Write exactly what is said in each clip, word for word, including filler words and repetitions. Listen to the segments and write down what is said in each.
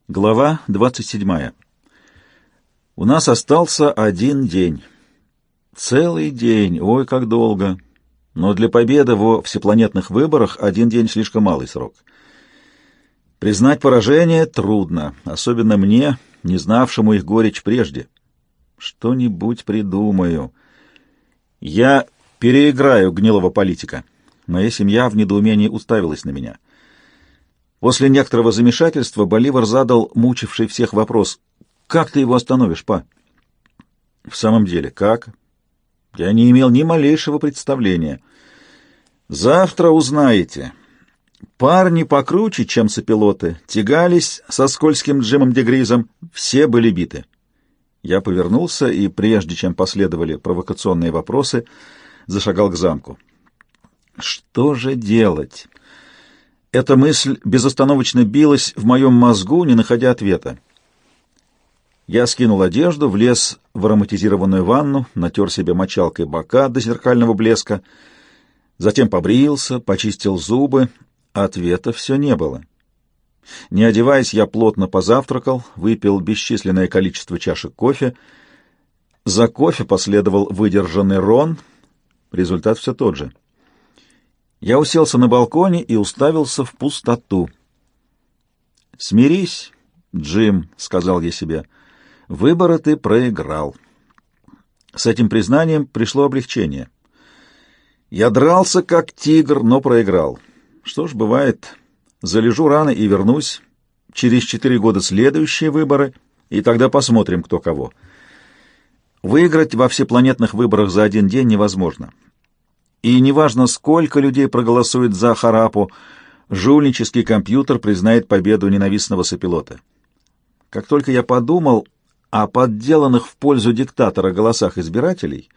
Глава двадцать седьмая. У нас остался один день. Целый день, ой, как долго. Но для победы во всепланетных выборах один день слишком малый срок. Признать поражение трудно, особенно мне, не знавшему их горечь прежде. Что-нибудь придумаю. Я переиграю гнилого политика. Моя семья в недоумении уставилась на меня. После некоторого замешательства Боливар задал мучивший всех вопрос: «Как ты его остановишь, па?» В самом деле, как? Я не имел ни малейшего представления. Завтра узнаете. Парни покруче, чем сопилоты, тягались со скользким Джимом Дегризом, все были биты. Я повернулся и, прежде чем последовали провокационные вопросы, зашагал к замку. Что же делать? Эта мысль безостановочно билась в моем мозгу, не находя ответа. Я скинул одежду, влез в ароматизированную ванну, натер себе мочалкой бока до зеркального блеска, затем побрился, почистил зубы. Ответа все не было. Не одеваясь, я плотно позавтракал, выпил бесчисленное количество чашек кофе. За кофе последовал выдержанный рон. Результат все тот же. Я уселся на балконе и уставился в пустоту. «Смирись, Джим», — сказал я себе, — «выборы ты проиграл». С этим признанием пришло облегчение. Я дрался как тигр, но проиграл. Что ж, бывает, залежу рано и вернусь. Через четыре года следующие выборы, и тогда посмотрим, кто кого. Выиграть во всепланетных выборах за один день невозможно. И неважно, сколько людей проголосует за Харапу, жульнический компьютер признает победу ненавистного сопилота. Как только я подумал о подделанных в пользу диктатора голосах избирателей,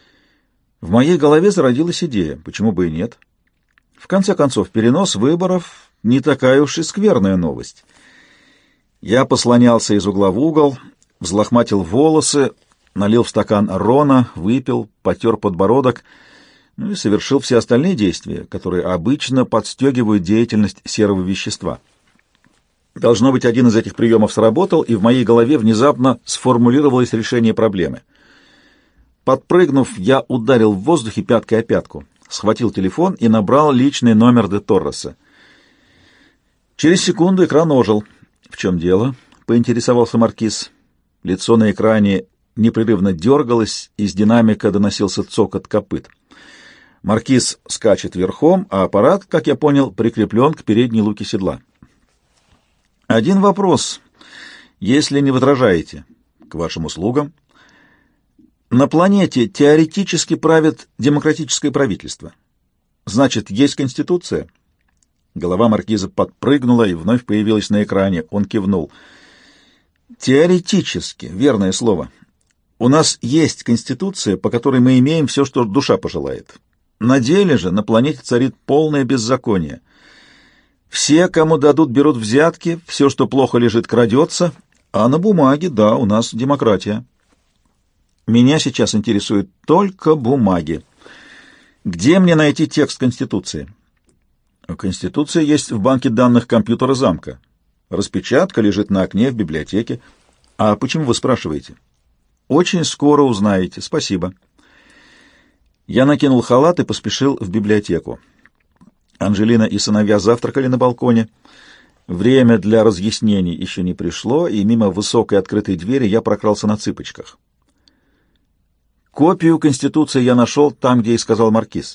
в моей голове зародилась идея, почему бы и нет. В конце концов, перенос выборов — не такая уж и скверная новость. Я послонялся из угла в угол, взлохматил волосы, налил в стакан рона, выпил, потер подбородок — ну и совершил все остальные действия, которые обычно подстегивают деятельность серого вещества. Должно быть, один из этих приемов сработал, и в моей голове внезапно сформулировалось решение проблемы. Подпрыгнув, я ударил в воздухе пяткой о пятку, схватил телефон и набрал личный номер де Торреса. Через секунду экран ожил. «В чем дело?» — поинтересовался маркиз. Лицо на экране непрерывно дергалось, из динамика доносился цокот копыт. Маркиз скачет верхом, а аппарат, как я понял, прикреплен к передней луке седла. Один вопрос, если не возражаете, к вашим услугам. На планете теоретически правит демократическое правительство. Значит, есть Конституция? Голова маркиза подпрыгнула и вновь появилась на экране. Он кивнул. Теоретически, верное слово. У нас есть Конституция, по которой мы имеем все, что душа пожелает. На деле же на планете царит полное беззаконие. Все, кому дадут, берут взятки, все, что плохо лежит, крадется, а на бумаге, да, у нас демократия. Меня сейчас интересуют только бумаги. Где мне найти текст Конституции? Конституция есть в банке данных компьютера замка. Распечатка лежит на окне в библиотеке. А почему вы спрашиваете? Очень скоро узнаете. Спасибо. Я накинул халат и поспешил в библиотеку. Анжелина и сыновья завтракали на балконе. Время для разъяснений еще не пришло, и мимо высокой открытой двери я прокрался на цыпочках. Копию Конституции я нашел там, где и сказал маркиз.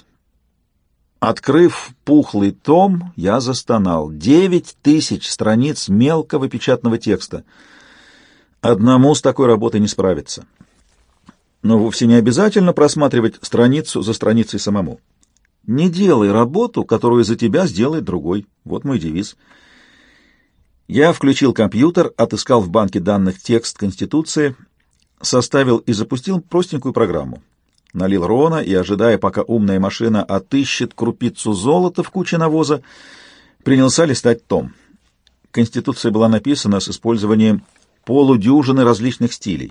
Открыв пухлый том, я застонал. Девять тысяч страниц мелкого печатного текста. Одному с такой работой не справиться. Но вовсе не обязательно просматривать страницу за страницей самому. Не делай работу, которую за тебя сделает другой. Вот мой девиз. Я включил компьютер, отыскал в банке данных текст Конституции, составил и запустил простенькую программу. Налил рона и, ожидая, пока умная машина отыщет крупицу золота в куче навоза, принялся листать том. Конституция была написана с использованием полудюжины различных стилей.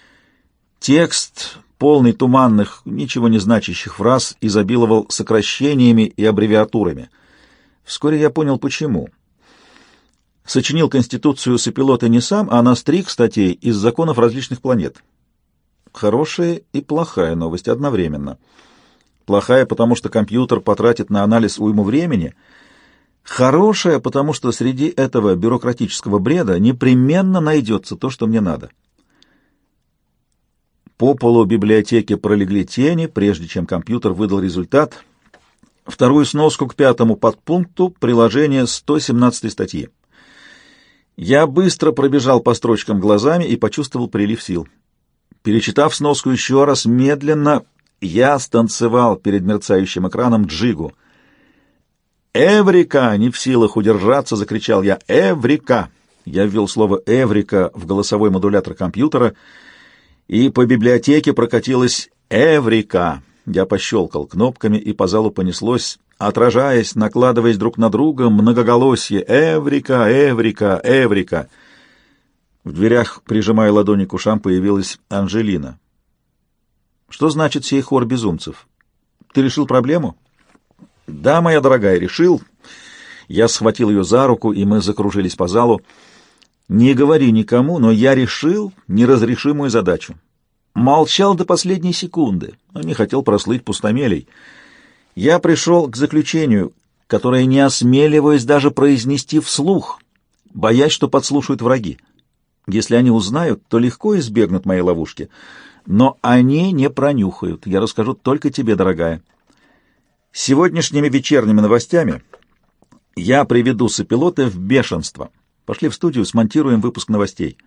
Текст, полный туманных, ничего не значащих фраз, изобиловал сокращениями и аббревиатурами. Вскоре я понял, почему. Сочинил Конституцию сопилота не сам, а настриг статей из законов различных планет. Хорошая и плохая новость одновременно. Плохая, потому что компьютер потратит на анализ уйму времени. Хорошая, потому что среди этого бюрократического бреда непременно найдется то, что мне надо. По полу библиотеки пролегли тени, прежде чем компьютер выдал результат. Вторую сноску к пятому подпункту приложения сто семнадцатой статьи. Я быстро пробежал по строчкам глазами и почувствовал прилив сил. Перечитав сноску еще раз, медленно, я станцевал перед мерцающим экраном джигу. «Эврика!» — не в силах удержаться, закричал я. «Эврика!» Я ввел слово «эврика» в голосовой модулятор компьютера, и по библиотеке прокатилась «Эврика!». Я пощелкал кнопками, и по залу понеслось, отражаясь, накладываясь друг на друга, многоголосье «Эврика! Эврика! Эврика!». В дверях, прижимая ладони к ушам, появилась Анжелина. «Что значит сей хор безумцев? Ты решил проблему?» «Да, моя дорогая, решил». Я схватил ее за руку, и мы закружились по залу. «Не говори никому, но я решил неразрешимую задачу. Молчал до последней секунды, но не хотел прослыть пустомелей. Я пришел к заключению, которое не осмеливаюсь даже произнести вслух, боясь, что подслушают враги. Если они узнают, то легко избегнут моей ловушки, но они не пронюхают. Я расскажу только тебе, дорогая. Сегодняшними вечерними новостями я приведу сопилота в бешенство. Пошли в студию, смонтируем выпуск новостей».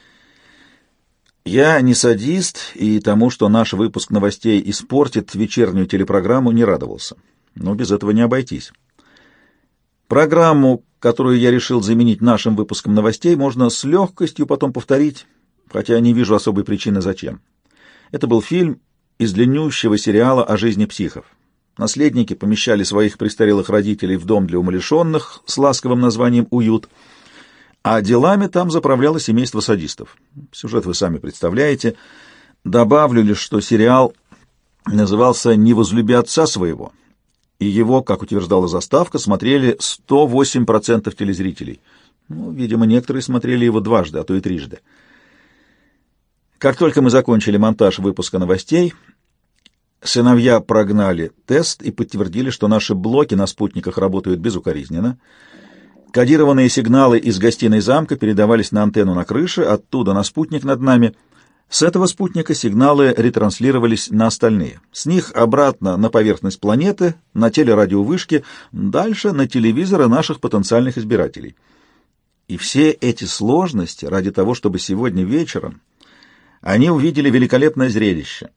Я не садист, и тому, что наш выпуск новостей испортит вечернюю телепрограмму, не радовался. Но без этого не обойтись. Программу, которую я решил заменить нашим выпуском новостей, можно с легкостью потом повторить, хотя не вижу особой причины зачем. Это был фильм из длиннющего сериала о жизни психов. Наследники помещали своих престарелых родителей в дом для умалишенных с ласковым названием «Уют», а делами там заправляло семейство садистов. Сюжет вы сами представляете. Добавлю лишь, что сериал назывался «Не возлюби отца своего», и его, как утверждала заставка, смотрели сто восемь процентов телезрителей. Ну, видимо, некоторые смотрели его дважды, а то и трижды. Как только мы закончили монтаж выпуска новостей, сыновья прогнали тест и подтвердили, что наши блоки на спутниках работают безукоризненно. Кодированные сигналы из гостиной замка передавались на антенну на крыше, оттуда на спутник над нами. С этого спутника сигналы ретранслировались на остальные. С них обратно на поверхность планеты, на телерадиовышки, дальше на телевизоры наших потенциальных избирателей. И все эти сложности ради того, чтобы сегодня вечером они увидели великолепное зрелище.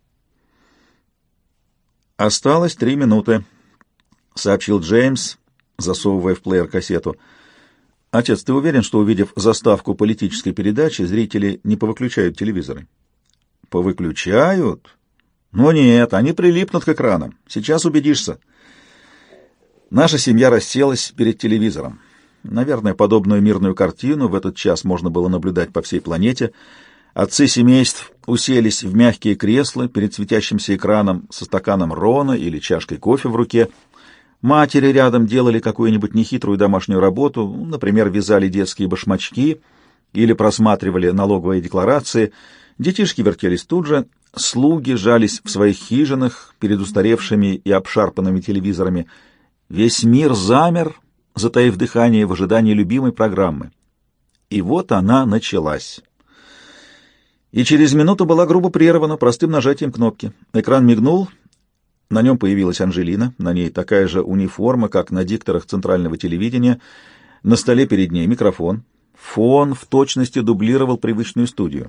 «Осталось три минуты», — сообщил Джеймс, засовывая в плеер кассету. «Отец, ты уверен, что, увидев заставку политической передачи, зрители не повыключают телевизоры?» «Повыключают? Но нет, они прилипнут к экранам. Сейчас убедишься». Наша семья расселась перед телевизором. Наверное, подобную мирную картину в этот час можно было наблюдать по всей планете. Отцы семейств уселись в мягкие кресла перед светящимся экраном со стаканом рона или чашкой кофе в руке. Матери рядом делали какую-нибудь нехитрую домашнюю работу, например, вязали детские башмачки или просматривали налоговые декларации. Детишки вертелись тут же, слуги жались в своих хижинах перед устаревшими и обшарпанными телевизорами. Весь мир замер, затаив дыхание в ожидании любимой программы. И вот она началась. И через минуту была грубо прервана простым нажатием кнопки. Экран мигнул. На нем появилась Анжелина, на ней такая же униформа, как на дикторах центрального телевидения. На столе перед ней микрофон. Фон в точности дублировал привычную студию.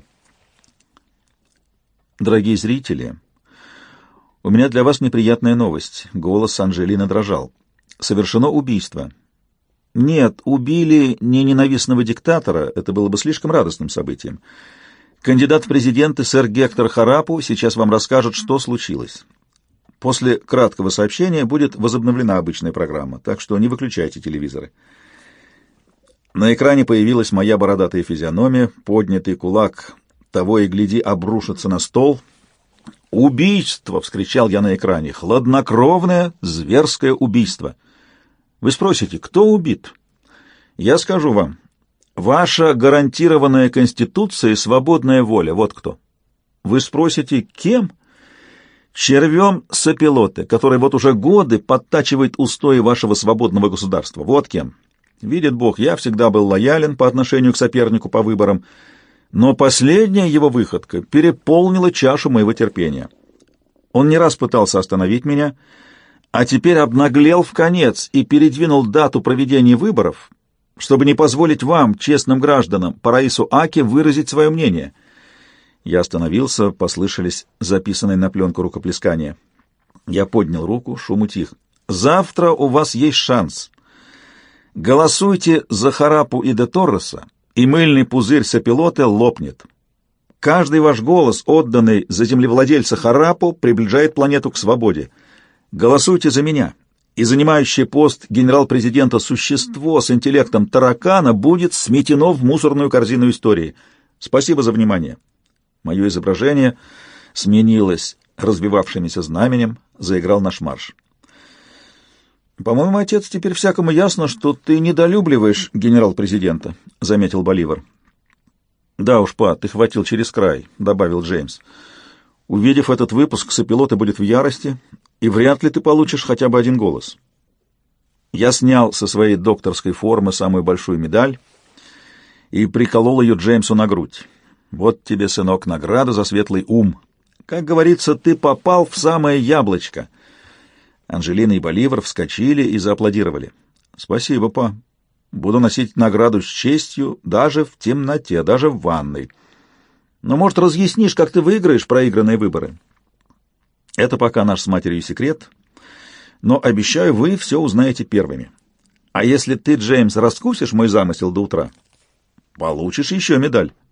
«Дорогие зрители, у меня для вас неприятная новость». Голос Анжелины дрожал. «Совершено убийство». Нет, убили не ненавистного диктатора, это было бы слишком радостным событием. Кандидат в президенты сэр Гектор Харапу сейчас вам расскажет, что случилось. После краткого сообщения будет возобновлена обычная программа, так что не выключайте телевизоры. На экране появилась моя бородатая физиономия, поднятый кулак, того и гляди, обрушится на стол. «Убийство!» — вскричал я на экране. «Хладнокровное, зверское убийство!» Вы спросите, кто убит? Я скажу вам. Ваша гарантированная Конституцией свободная воля. Вот кто. Вы спросите, кем? Червем Сапилоте, который вот уже годы подтачивает устои вашего свободного государства. Вот кем. Видит Бог, я всегда был лоялен по отношению к сопернику по выборам, но последняя его выходка переполнила чашу моего терпения. Он не раз пытался остановить меня, а теперь обнаглел вконец и передвинул дату проведения выборов, чтобы не позволить вам, честным гражданам, по Раису Аке, выразить свое мнение. Я остановился, послышались записанные на пленку рукоплескания. Я поднял руку, шум утих. «Завтра у вас есть шанс. Голосуйте за Харапу и де Торреса, и мыльный пузырь Сапилоте лопнет. Каждый ваш голос, отданный за землевладельца Харапу, приближает планету к свободе. Голосуйте за меня, и занимающий пост генерал-президента существо с интеллектом таракана будет сметено в мусорную корзину истории. Спасибо за внимание». Мое изображение сменилось развивавшимся знаменем, заиграл наш марш. «По-моему, отец, теперь всякому ясно, что ты недолюбливаешь генерал-президента», — заметил Боливар. «Да уж, па, ты хватил через край», — добавил Джеймс. «Увидев этот выпуск, Сапилоте будет в ярости, и вряд ли ты получишь хотя бы один голос». Я снял со своей докторской формы самую большую медаль и приколол ее Джеймсу на грудь. «Вот тебе, сынок, награда за светлый ум. Как говорится, ты попал в самое яблочко». Анжелина и Боливар вскочили и зааплодировали. «Спасибо, па. Буду носить награду с честью даже в темноте, даже в ванной. Но, может, разъяснишь, как ты выиграешь проигранные выборы?» «Это пока наш с матерью секрет, но, обещаю, вы все узнаете первыми. А если ты, Джеймс, раскусишь мой замысел до утра, получишь еще медаль».